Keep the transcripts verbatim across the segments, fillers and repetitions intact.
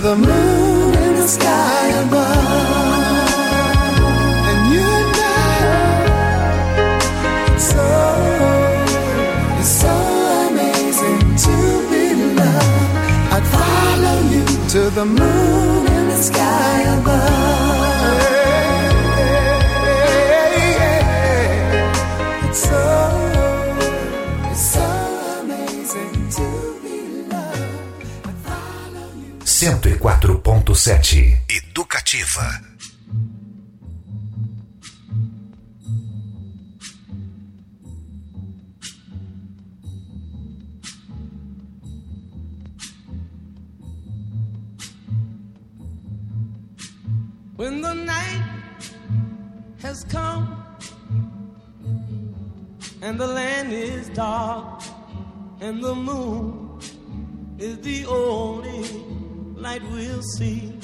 the moon in the sky above. And you and I, it's so, it's so amazing to be loved. I'd follow you to the moon in the sky above. It's so, it's so amazing to be loved. I'd follow you. cento e quatro ponto sete Educativa. When the night has come and the land is dark and the moon is the only light we'll see.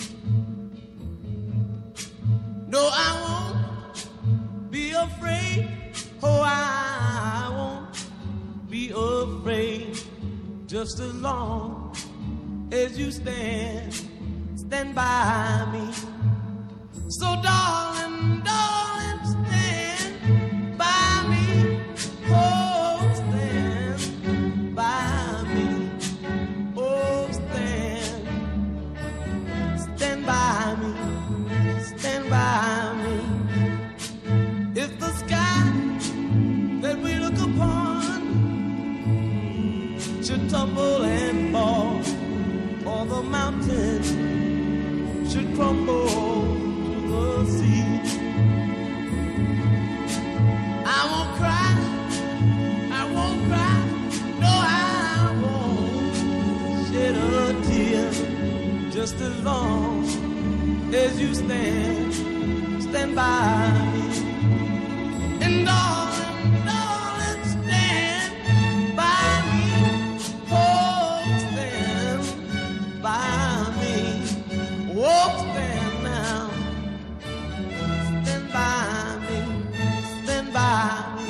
No, I won't be afraid. Oh, I won't be afraid. Just as long as you stand, stand by me. So darling, darling, stand by me. Oh, stand by me. Oh, stand, stand by me. Stand by me. If the sky that we look upon should tumble and fall, or the mountain should crumble, see. I won't cry, I won't cry, no, I won't shed a tear. Just as long as you stand, stand by me. And darling, darling, stand by me. Oh, stand by me. Oh, stand now. By me, stand by me.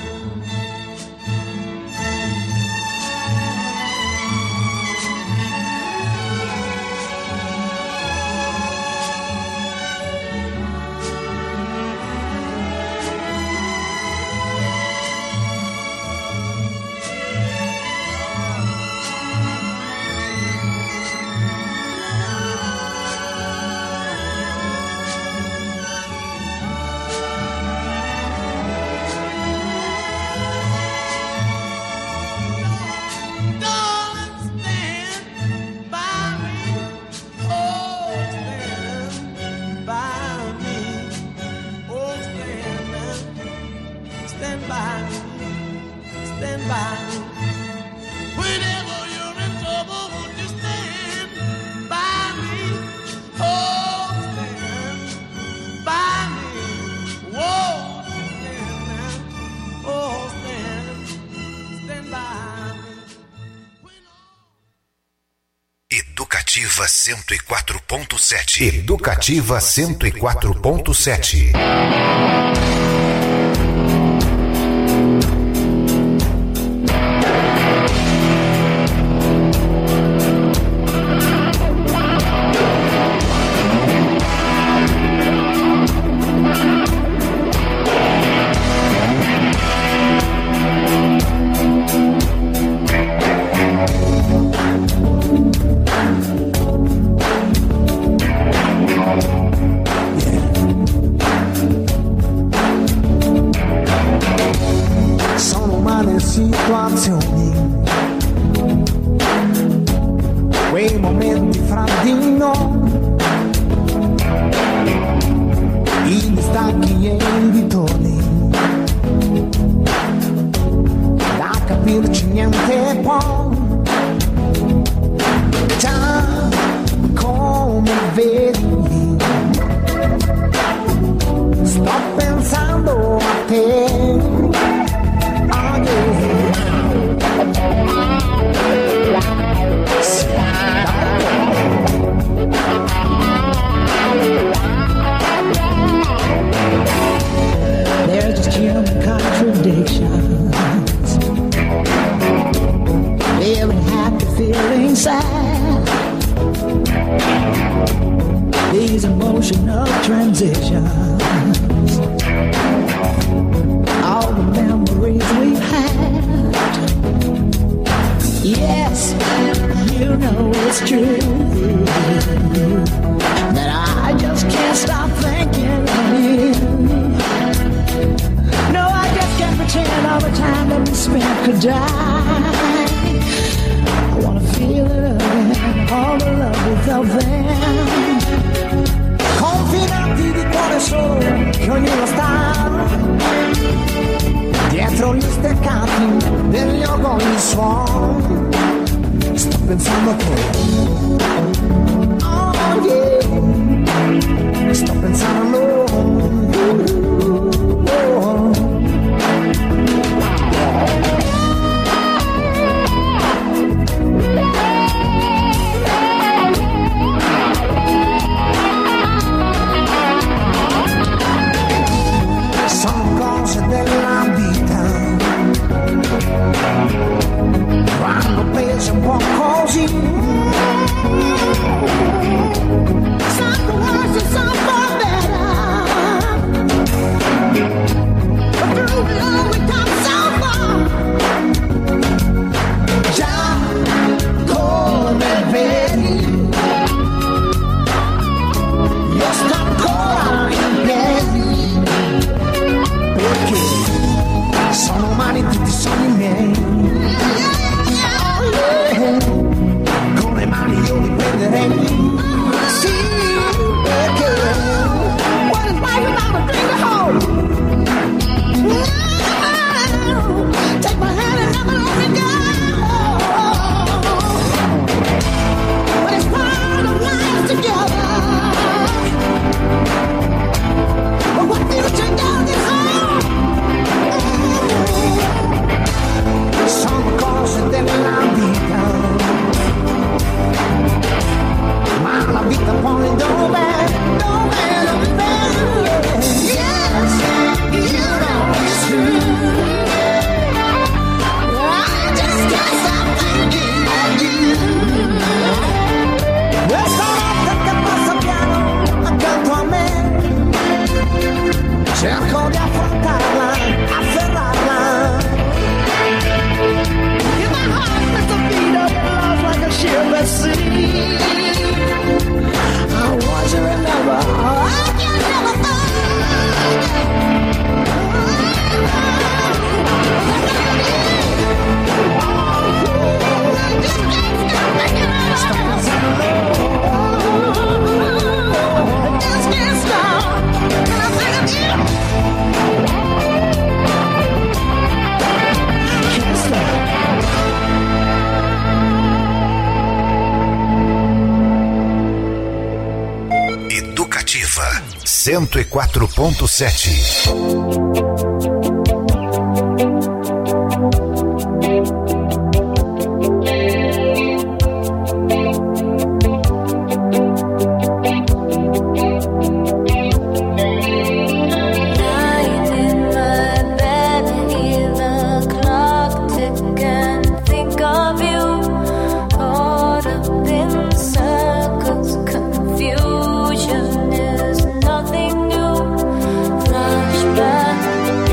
Educativa cento e quatro ponto sete. Educativa cento e quatro ponto sete. situazioni, quei momenti fra di noi, i distacchi e i ritorni, da capirci niente può, già come vedi, sto pensando a te. There's just human contradictions, feeling happy, feeling sad, emotions, all the memories we've had. Yes, you know it's true that I just can't stop thinking of you. No, I just can't pretend all the time that we spent could die. I wanna feel it again, all the love we felt then. Confinati di cuore solo, che ognuno sta dietro gli steccati degli organi suon. Sto pensando a te, oh yeah, sto pensando a loro, oh. Sono cose della vita, quando pensi un po' così. Some for worse and some for better, but through it all we come so far. Già come vedi, io sto ancora in piedi, perché sono umani tutti i sogni miei. Con le mani io li prenderei. Sì, perché what is life without a thing to hold? Take my hand and never let me go. But it's part of life together. But what future does is hard. Sono cose della vita, ma la vita poi dove, dove, dove? Yes, you know it's true. I just can't stop thinking of you. Questa notte che passa piano accanto a me, cerco di affrontarla, afferrarla. In my heart there's a beat of love like a ship at sea. I want to remember, I can never Educativa cento e quatro ponto sete. Confusion is nothing new. Flashback.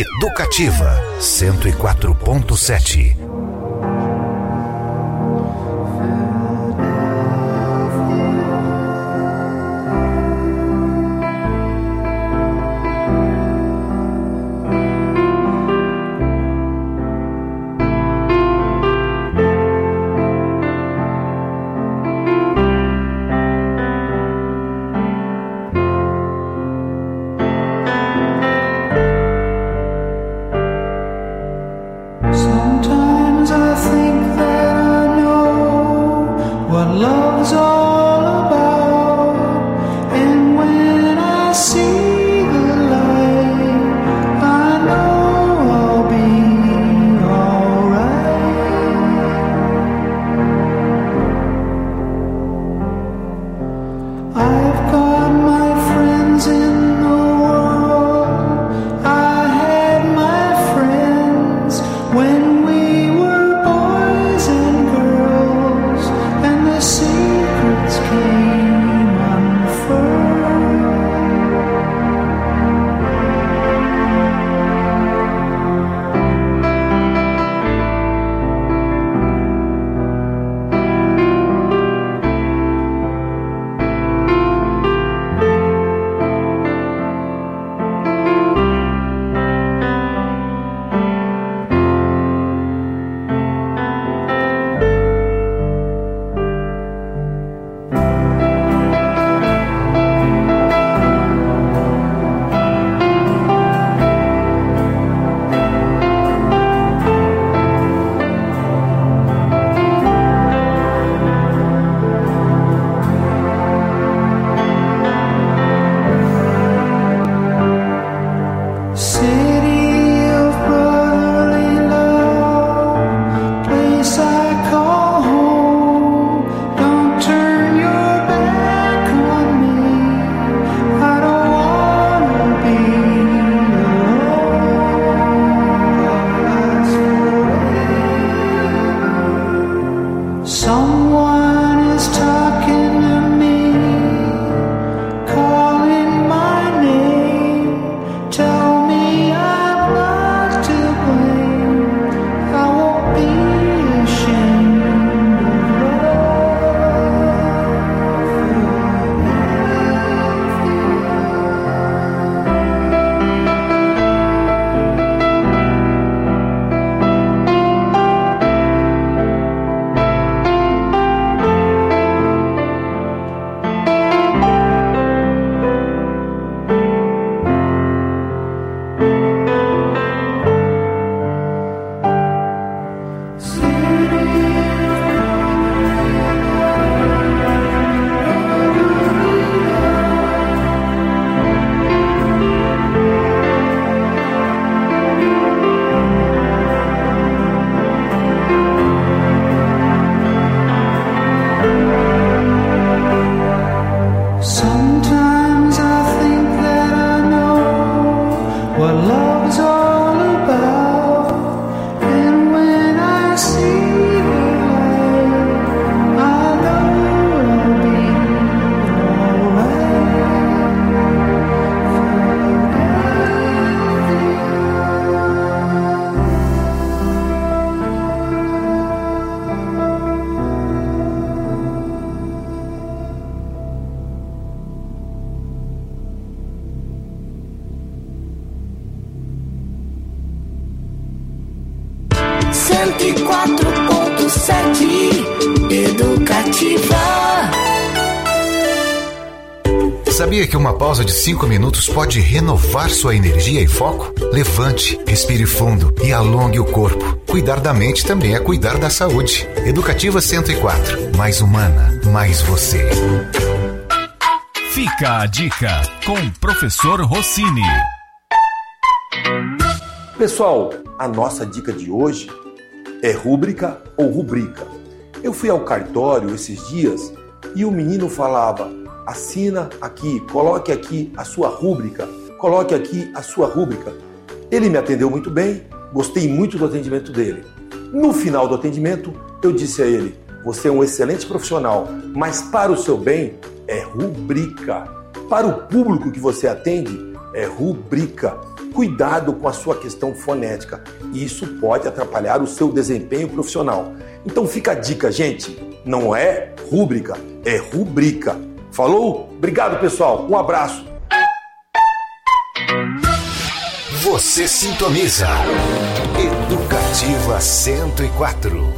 Educativa cento e quatro ponto sete. cento e quatro ponto sete Educativa. Sabia que uma pausa de cinco minutos pode renovar sua energia e foco? Levante, respire fundo e alongue o corpo. Cuidar da mente também é cuidar da saúde. Educativa cento e quatro. Mais humana, mais você. Fica a dica com o professor Rossini. Pessoal, a nossa dica de hoje é rúbrica ou rubrica. Eu fui ao cartório esses dias e o menino falava: assina aqui, coloque aqui a sua rúbrica, coloque aqui a sua rúbrica. Ele me atendeu muito bem, gostei muito do atendimento dele. No final do atendimento, eu disse a ele: você é um excelente profissional, mas para o seu bem é rubrica. Para o público que você atende, é rubrica. cuidado com a sua questão fonética. E isso pode atrapalhar o seu desempenho profissional. Então fica a dica, gente. Não é rúbrica, é rubrica. Falou? Obrigado, pessoal. Um abraço. Você sintoniza Educativa cento e quatro.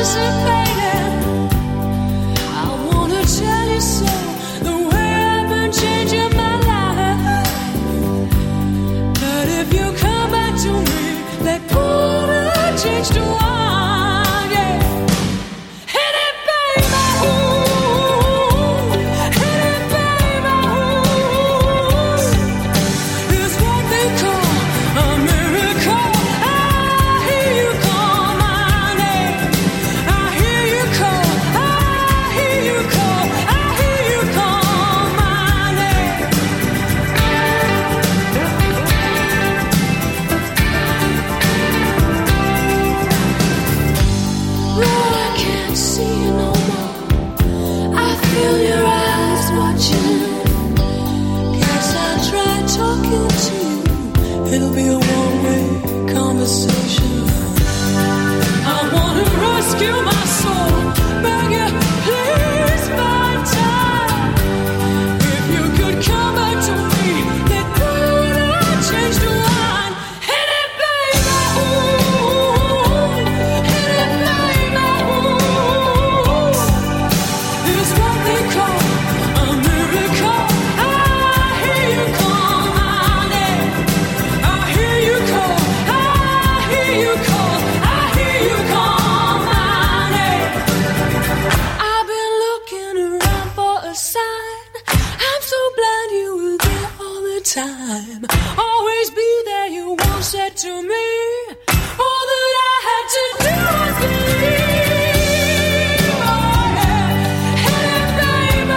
anticipating. I wanna tell you so, the way I've been changing my life. But if you come back to me, that could have changed a while, yeah. Hit it, baby, ooh. Hit it, baby, ooh. It's what they call a miracle. I hear you call my name. I hear you call, I hear you call, I hear you call my name. Lord, I can't see you no more. I feel your eyes watching. Guess I'll try talking to you. It'll be a one-way conversation. I wanna rescue my soul. Beg you, please find time. If you could come back to me, that could have changed the line. Hit it, baby, ooh. Hit it, baby, ooh. It's what they call a miracle. I hear you call my name. I hear you call, I hear you call, I hear you call my name. I've been looking around for a sign. I'm so blind you were there all the time. Always be there, you once said to me. All that I had to do was believe. Oh, yeah. Hit it, baby,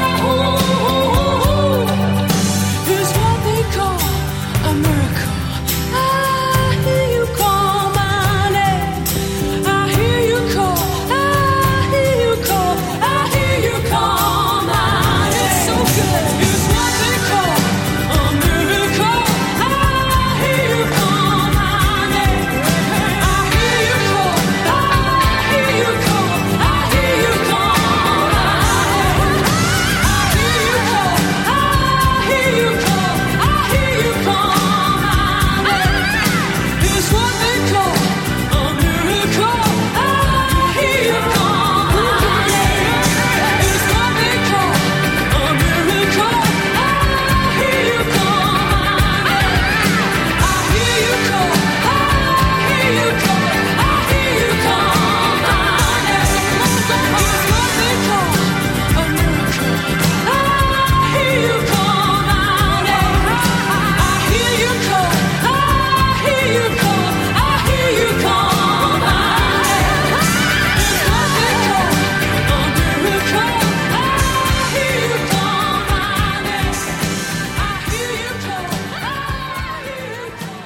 ooh. It's what they call a miracle. I hear you call my name. I hear you call, I hear you call, I hear you call my name. It's so good. It's what they call a miracle. I hear you call my name. I hear you call, I hear you call, I hear you call my name. I hear you call, I hear you call, I hear you call my name. It's what they call a miracle. I hear you call my name. It's what they call a miracle. I hear you call my name. I hear you call, I hear you call, I hear you call my name. It's what they call a miracle. I hear you call my name. I hear you call, I hear you call, I hear you call my name. It's what they call a miracle. I hear you call my name. I hear you call, I hear you call,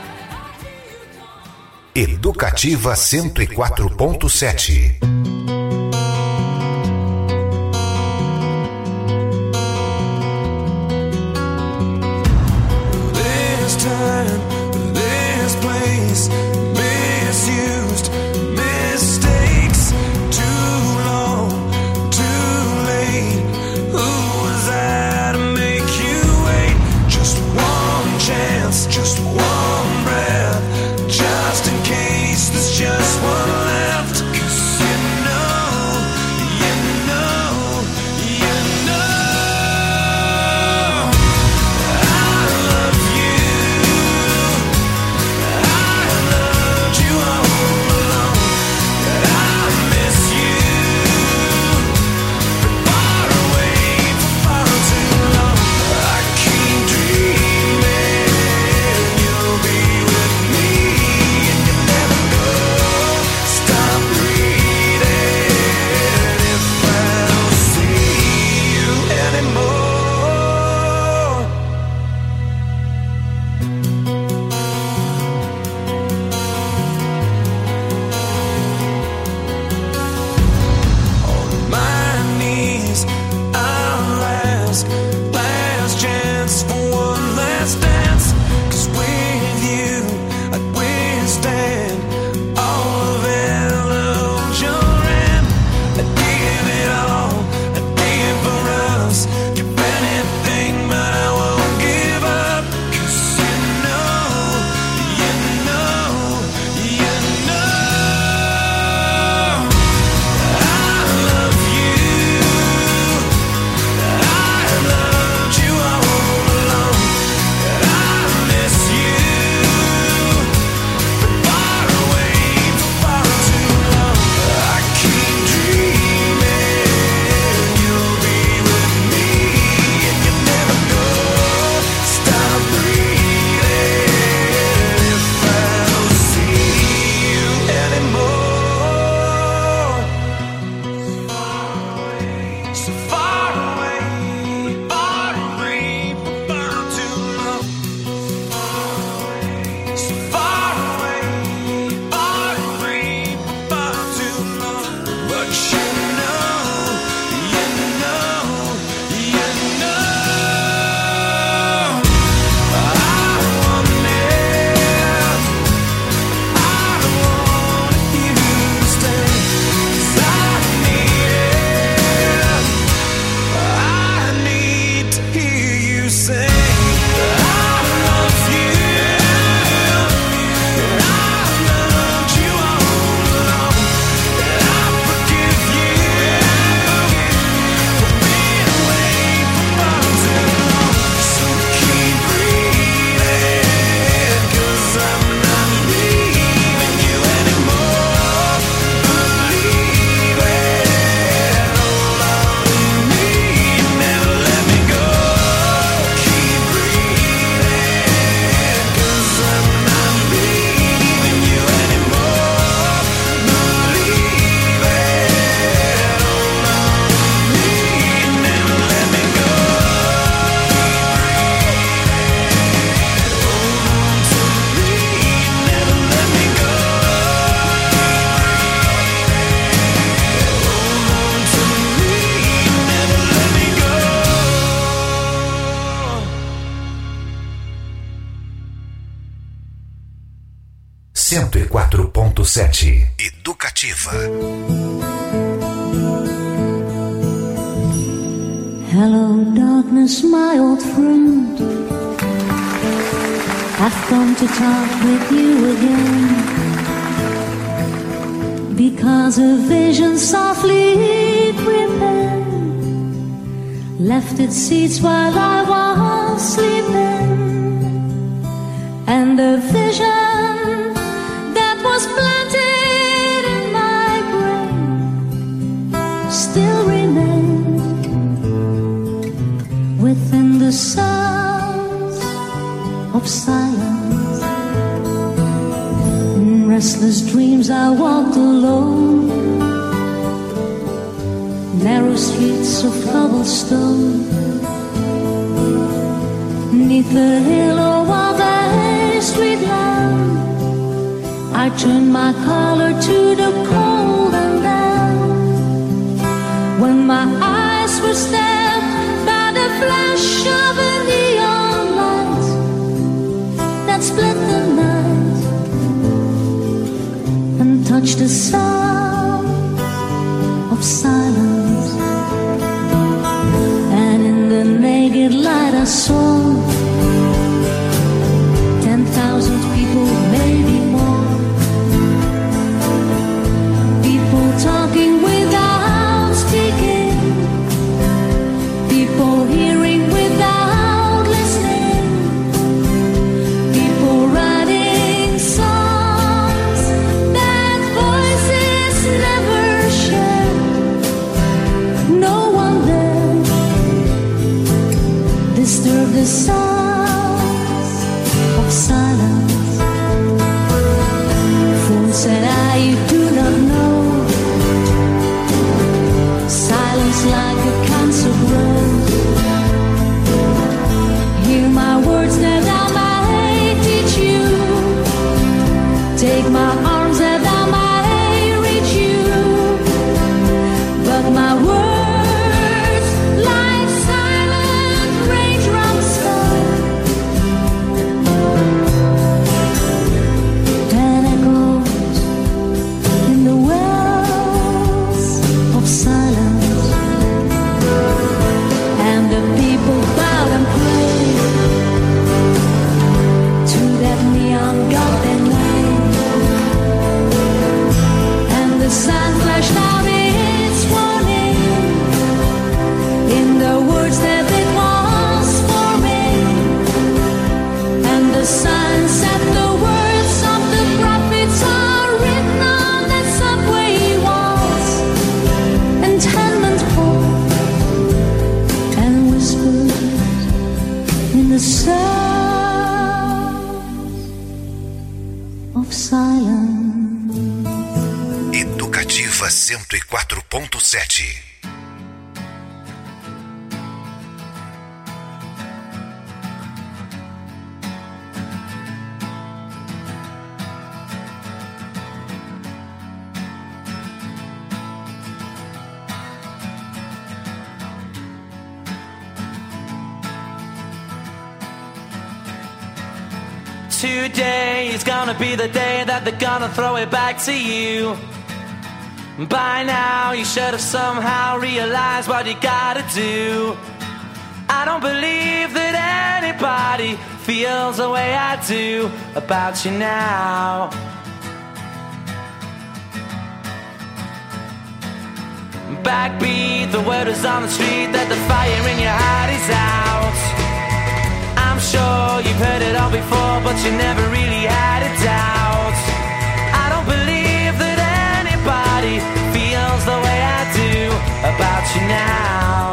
I hear you call. Educativa cento e quatro ponto sete. This time, this place, misused mistakes. Too long, too late. Who was I to make you wait? Just one chance, just one breath. Just in case there's just one left. 'Cause in cento e quatro ponto sete. Educativa. Hello, darkness, my old friend. I've come to talk with you again, because a vision softly prepared left its seeds while I was sleeping, and the vision that was planted in my brain still remains within the sounds of silence. In restless dreams I walked alone, narrow streets of cobblestone, neath the halo of a street lamp. I turned my collar to the cold and damp, when my eyes were stabbed by the flash of a neon light that split the night and touched the sound of silence. And in the naked light I saw ten thousand people, maybe more, people talking without speaking, people hearing without listening, people writing songs that voices never shared. No one there disturbed the sounds of silence. Fool, said I, you do not know, silence like a cancer grows. Hear my words that I might teach you, take my arms that I might reach you, but my words like silent raindrops fall and echoes in the wells of silence. And the people bowed and prayed to that neon god they made, and the sun flashed out its warning in the words that it was forming, and the sun said the words of the prophets are written on the subway walls, and tenement poles and whispers in the sound of silence. Educativa cento e quatro ponto sete. Today is gonna be the day that they're gonna throw it back to you. By now you should have somehow realized what you gotta do. I don't believe that anybody feels the way I do about you now. Backbeat, the word is on the street that the fire in your heart is out. I'm sure you've heard it all before, but you never really had a doubt. I don't believe that anybody feels the way I do about you now.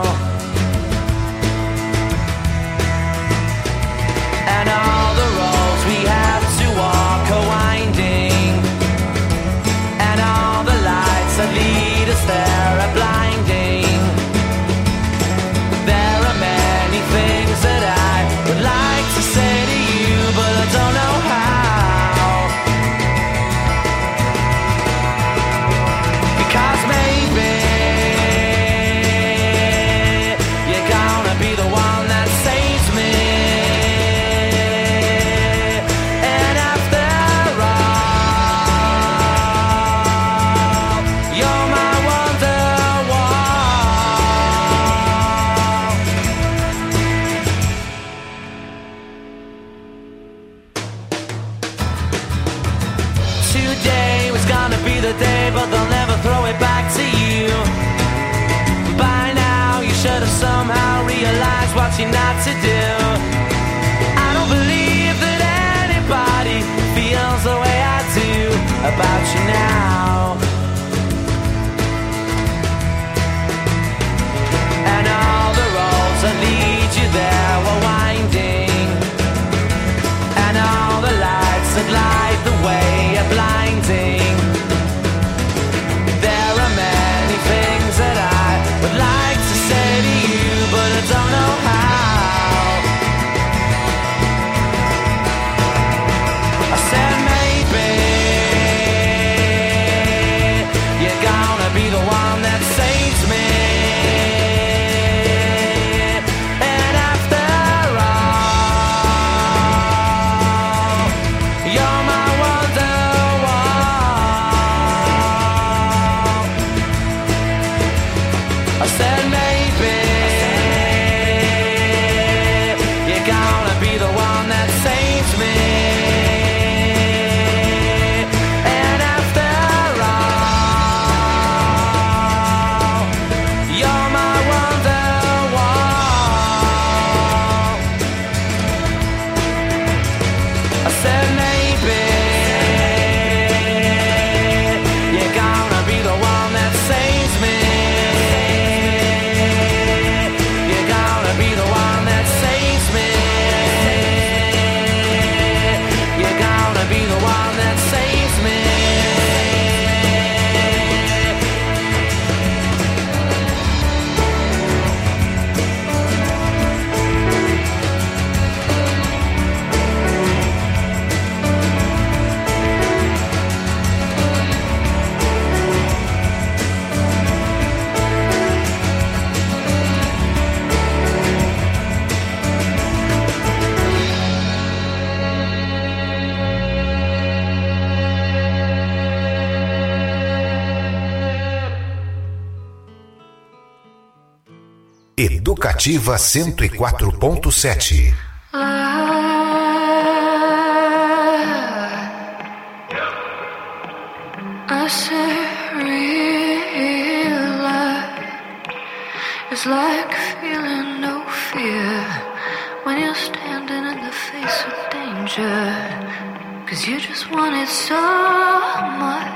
And all the roads we have to walk are winding, and all the lights that lead us there are blinding. There are many things that I would like to say to you, but I don't know how. Because maybe you're gonna be the one that saves me. And after all, you not to do. I don't believe that anybody feels the way I do about you now. And all the roads that lead you there were winding, and all the lights that light the way are blinding. There are many things that I would like to say to you, but I don't know how. I said maybe you're gonna be the one that saves me. And after all, you're my wonderwall. I said maybe you're gonna be the one that saves me. And after all, you're my wonderwall. I said maybe you're gonna be the one that saves me. You're gonna be the one that saves me. You're gonna be the one that saves me. Educativa cento e quatro ponto sete. I say real life is like feeling no fear when you're standing in the face of danger, 'cause you just want it so much.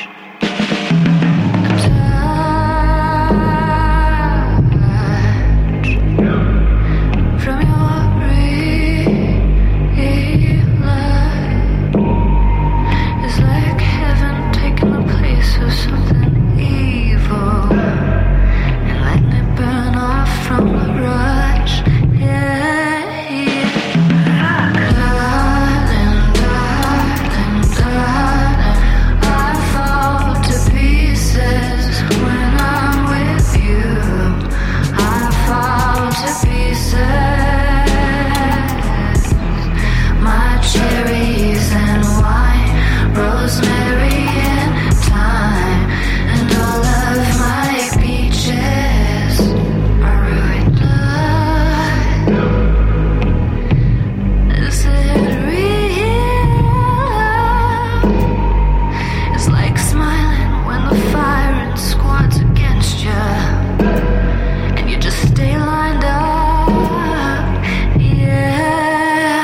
From your real life is like heaven taking the place of something evil and letting it burn off from the rush. Yeah, yeah. Darling, darling, darling, I fall to pieces when I'm with you. I fall to pieces. My cherries and wine, rosemary and thyme, and all of my peaches are ruined. Is it real? It's like smiling when the fire and squads against you, and you just stay lined up. Yeah.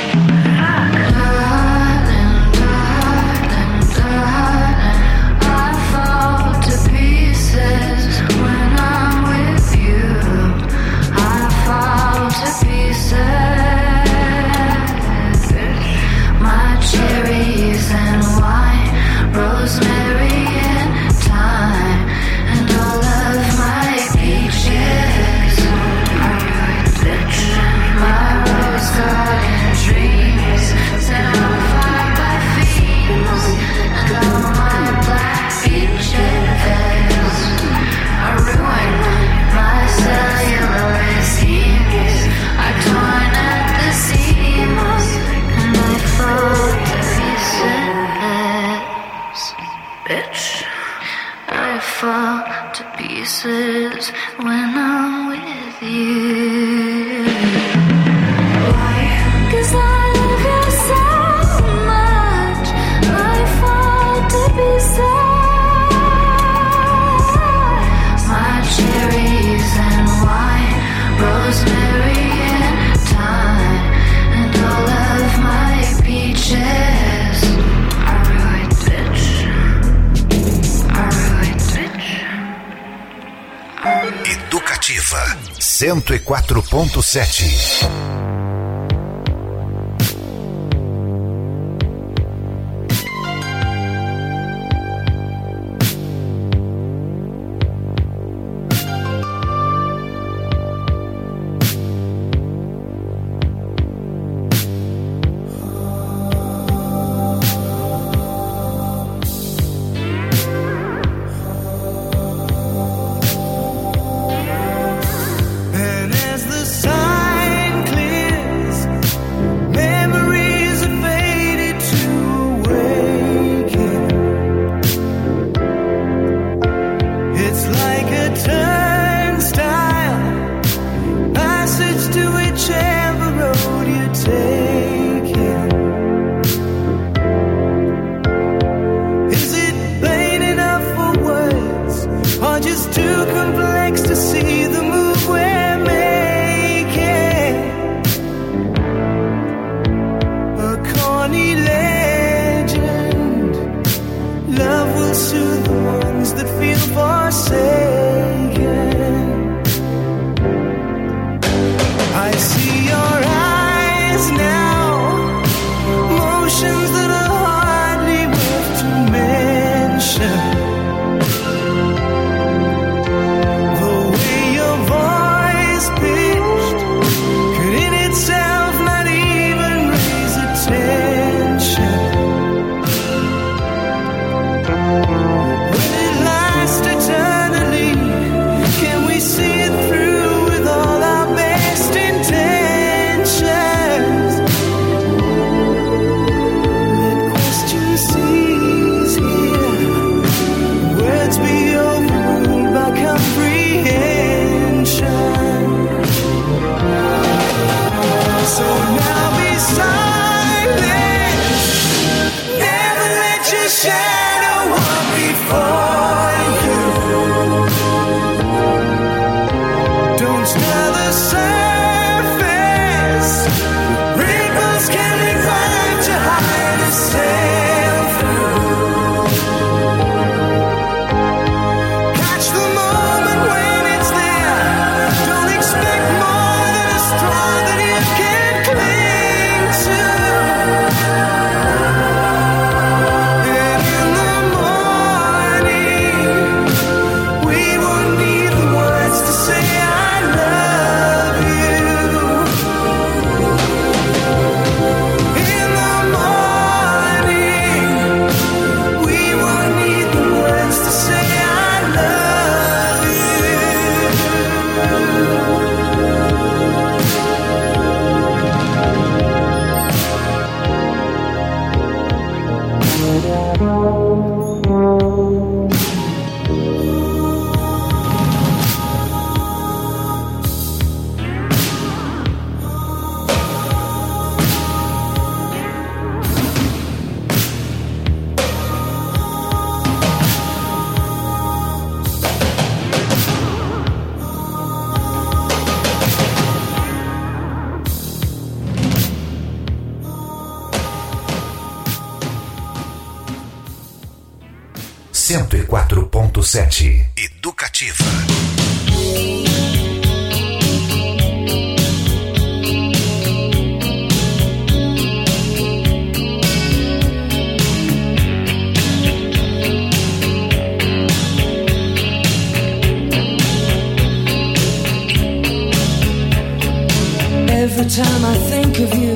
Darling, darling, darling, I fall to pieces when I'm with you. I fall to pieces. My cherries and wine, rosemary and thyme, and all of my peaches are ruined, bitch. My rose garden dreams set on fire by fiends, and all my black peaches are ruined. My cellular seams are torn at the seams, and I fall to pieces, bitch. I fall to pieces when I'm with you. Why? 'Cause I love you so much. I fall to pieces. My cherries and wine, rosemary Educativa cento e quatro ponto sete. cento e quatro ponto sete. Educativa. Every time I think of you,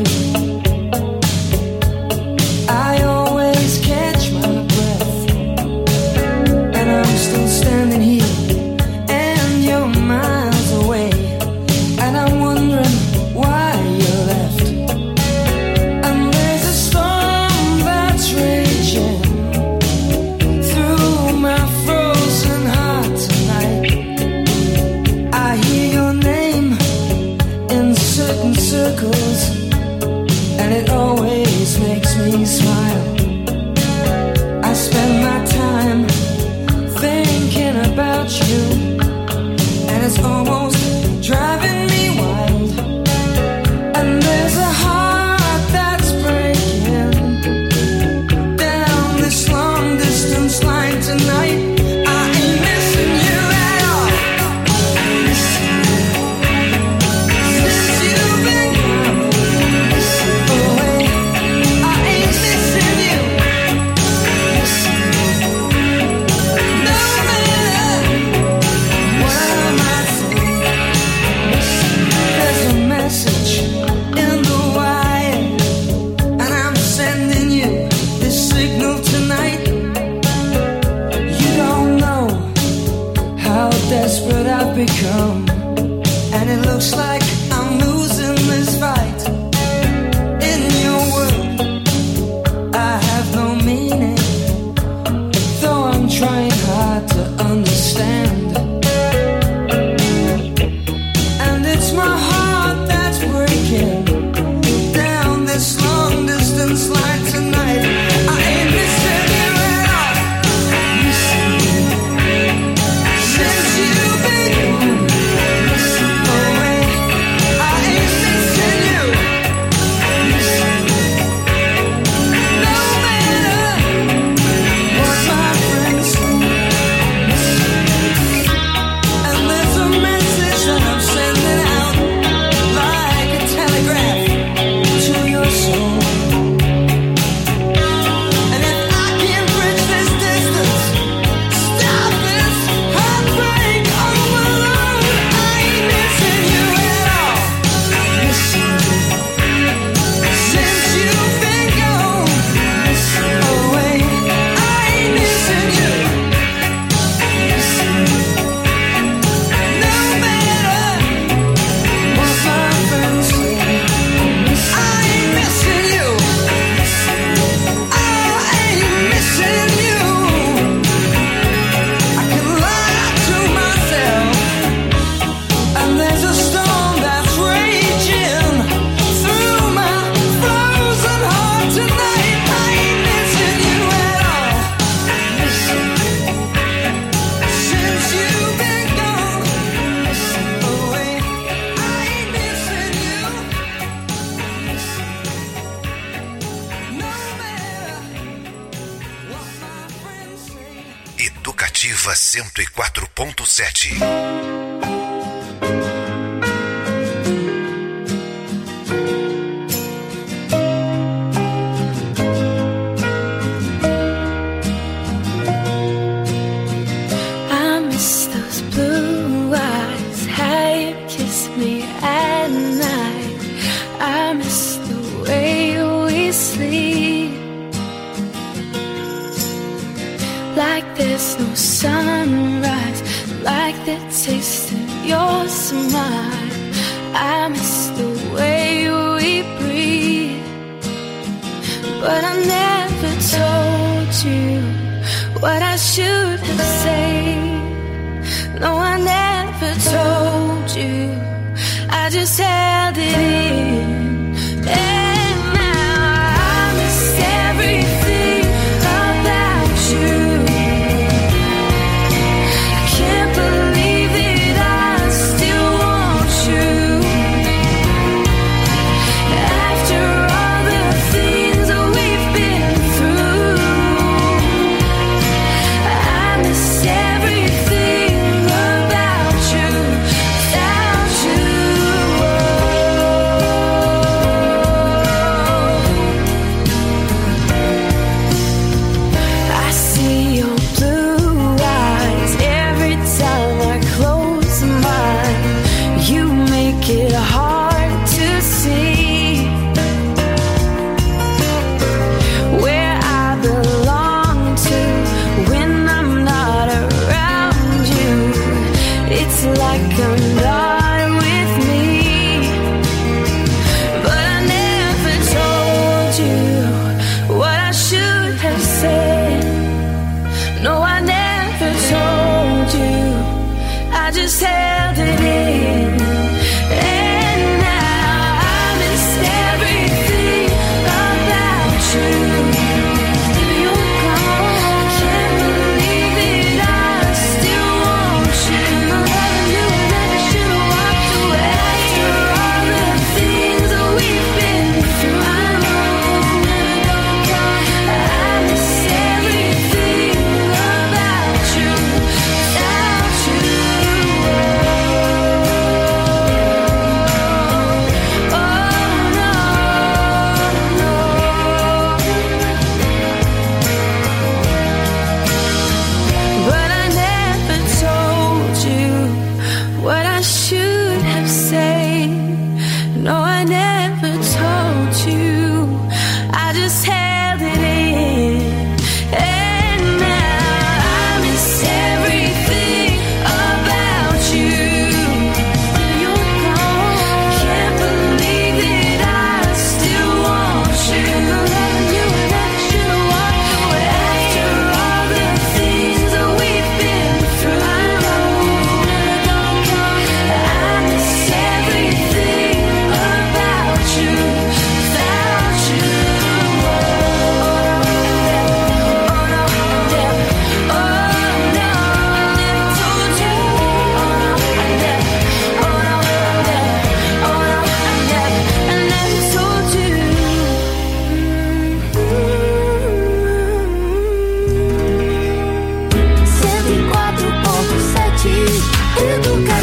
I always catch my breath, and I'm still standing here, and you're miles away, and I'm wondering why you left. And there's a storm that's raging through my frozen heart tonight. I hear your name in certain circles, and it always makes me smile. I spend my time thinking about you, and it's almost driving me wild. And there's a heart that's breaking down this long distance line tonight. I ain't missing you at all. I ain't missing desperate I've become, and it looks like I'm losing this fight. In your world, I have no meaning, though I'm trying hard to understand. And it's my heart that's breaking down this long distance line tonight. I ain't missing you at all. Missing you. Since you've been missing away, I ain't missing you. Missing you. No matter what my friends say, missing you. And there's a message that I'm sending out like a telegraph to your soul. And if I can bridge this distance, stop this heartbreak all alone, I ain't missing you at all. Missing you. Since you've been gone, missing away, I ain't missing you. Missing you. No matter what my friends say, I ain't missing you. I ain't missing you. I can lie to myself, and there's a storm that's raging through my frozen heart tonight. I ain't missing you at all. Missing you. Since you've been gone, missing away, I ain't missing you. Missing you. No matter what my friends say. Educativa cento e quatro ponto sete. I miss those blue eyes, how you kiss me at night. I miss the way we sleep, like there's no sunrise, like the taste of your smile. I miss the way we breathe, but I never told you what I should have said. No, I never told you, I just held it in. And now I miss everything about you. I can't believe that I still want you. After all the things that we've been through, I miss everything about you, without you. I see your blue eyes every time I close mine. You make it hard to see where I belong to when I'm not around you. It's like I'm not with me, but I never told you what I should have said. No, I never told you, I just held it in. And now I miss everything about you. You're gone, I can't believe that I still want you. I'm loving you and I should have walked away. After all the things that we've been through, I know I miss everything about you, without you.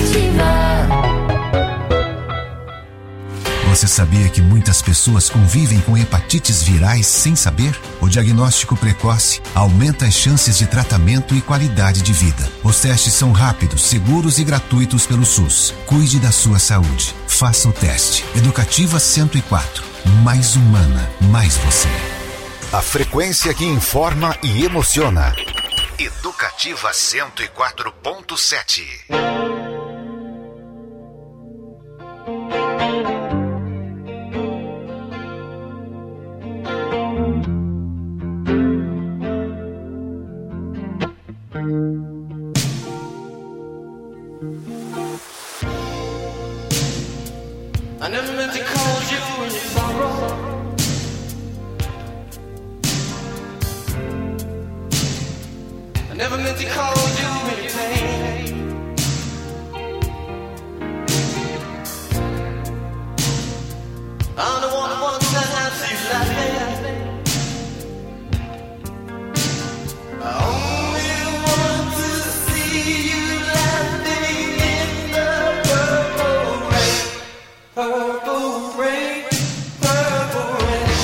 Educativa. Você sabia que muitas pessoas convivem com hepatites virais sem saber? O diagnóstico precoce aumenta as chances de tratamento e qualidade de vida. Os testes são rápidos, seguros e gratuitos pelo SUS. Cuide da sua saúde. Faça o teste. Educativa cento e quatro. Mais humana, mais você. A frequência que informa e emociona. Educativa cento e quatro ponto sete. I never meant to call you when you sorrow. I never meant to call you when you pain. I'm the one who wants that I see you laughing. I only want to see you laughing in the purple rain. Purple rain, purple rain.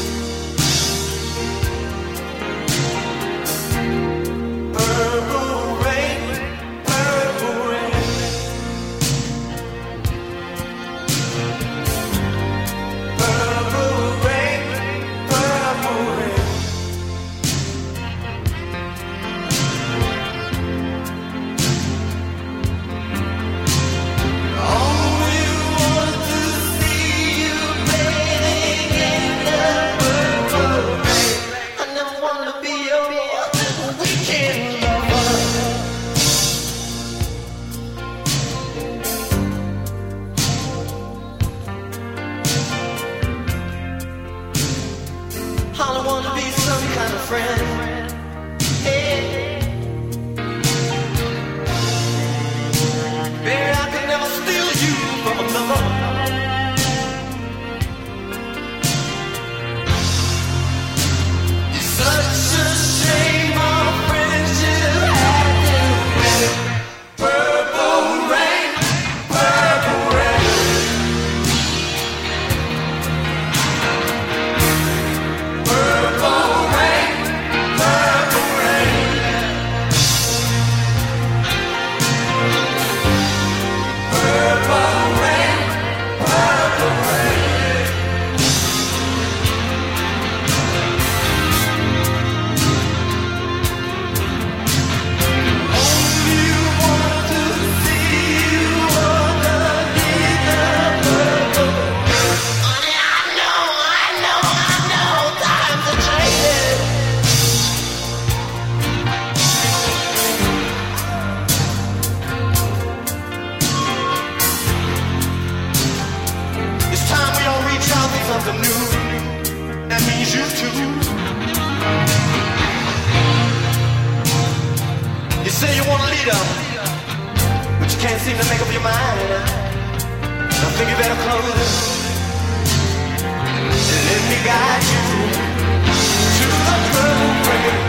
Purple rain, purple rain. Purple rain, purple rain. Only want to see you bathing in the purple rain. I never want to be your weekend lover. I don't want to be some kind of friend. Hey. Baby, I can never steal you from another. It's such a shame our friendship had to end. Purple rain, purple rain. Purple rain, purple rain. Purple rain, purple rain. Only want to see you underneath the purple rain. Honey, I know, I know, I know, times are changing. It's time we all reach out for something new. That means you too. You say you want a leader, but you can't seem to make up your mind. I think you better close and let me guide you to the purple rain.